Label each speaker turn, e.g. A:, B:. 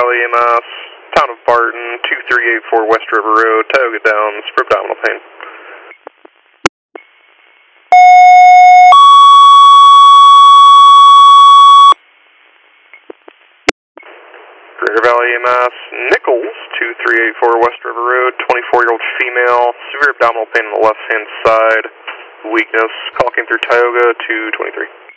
A: Valley EMS, Town of Barton, 2384 West River Road, Tioga Downs for abdominal pain. Greater Valley EMS, Nichols, 2384 West River Road, 24-year-old female, severe abdominal pain on the left-hand side, weakness, call came through Tioga 223.